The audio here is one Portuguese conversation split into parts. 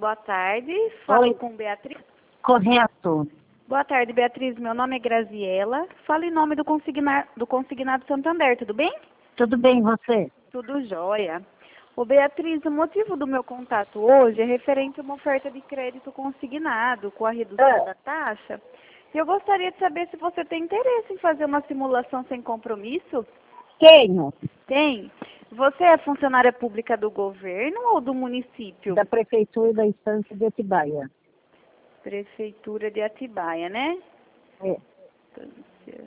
boa tarde. Falo Oi. com Beatriz. Correto. Boa tarde, Beatriz. Meu nome é Graziela. Falo em nome do Consignado Santander, tudo bem? Tudo bem, você? Tudo jóia. Ô, Beatriz, o motivo do meu contato hoje é referente a uma oferta de crédito consignado com a redução da taxa. E eu gostaria de saber se você tem interesse em fazer uma simulação sem compromisso. Tenho. Tem. Você é funcionária pública do governo ou do município? Da Prefeitura da Estância de Atibaia. Prefeitura de Atibaia, né? É. Estância.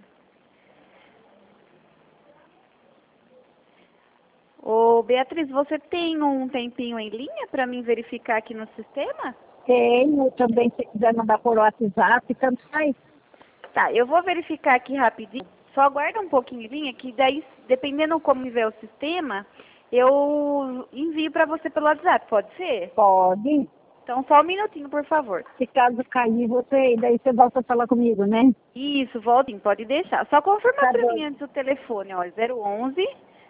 Ô, Beatriz, você tem um tempinho em linha para mim verificar aqui no sistema? Tenho também, se quiser mandar por WhatsApp, tanto faz. Tá, eu vou verificar aqui rapidinho. Só aguarda um pouquinho em linha, que daí, dependendo como tiver o sistema, eu envio para você pelo WhatsApp, pode ser? Pode. Então, só um minutinho, por favor. Se caso cair, daí você volta a falar comigo, né? Isso, voltem, pode deixar. Só confirma Tá para bom. mim antes o telefone, ó, 011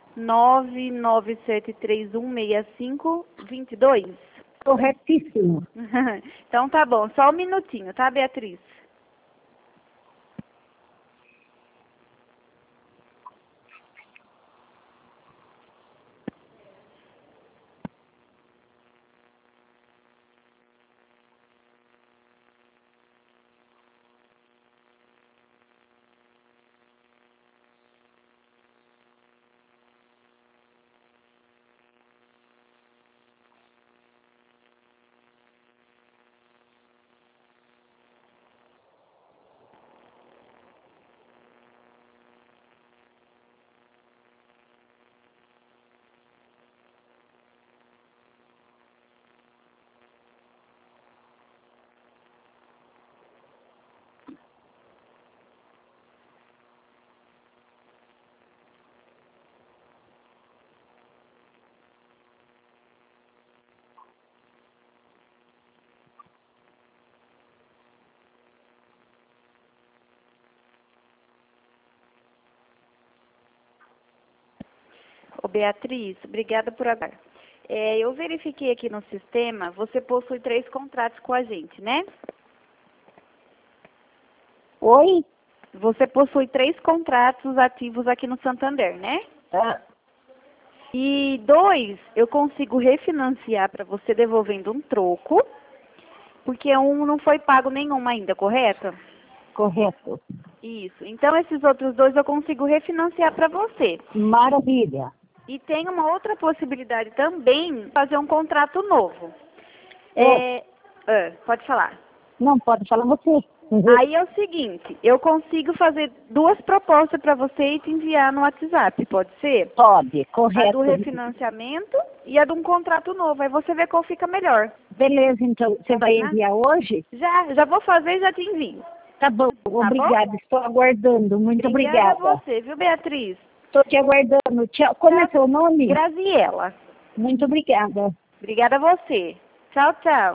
997316522. Corretíssimo. Então tá bom, só um minutinho, tá, Beatriz? Ô, Beatriz, obrigada por aguardar. Eu verifiquei aqui no sistema, você possui 3 contratos com a gente, né? Oi? Você possui 3 contratos ativos aqui no Santander, né? Ah, E 2, eu consigo refinanciar para você devolvendo um troco, porque um não foi pago nenhum ainda, correto? correto. Isso. Então, esses outros 2 eu consigo refinanciar para você. Maravilha. E tem uma outra possibilidade também, fazer um contrato novo. Pode falar. Não, pode falar você. Aí é o seguinte, eu consigo fazer 2 propostas para você e te enviar no WhatsApp, pode ser? Pode, A do correto. refinanciamento e a de um contrato novo. Aí você vê qual fica melhor. Beleza, então, você vai enviar hoje? Já vou fazer e já te envio. Tá bom, obrigada, estou aguardando. Muito Obrigada obrigada. a você, viu, Beatriz? Estou te aguardando. Tchau. Como é seu nome? Graziela. Muito obrigada. Obrigada a você. Tchau, tchau.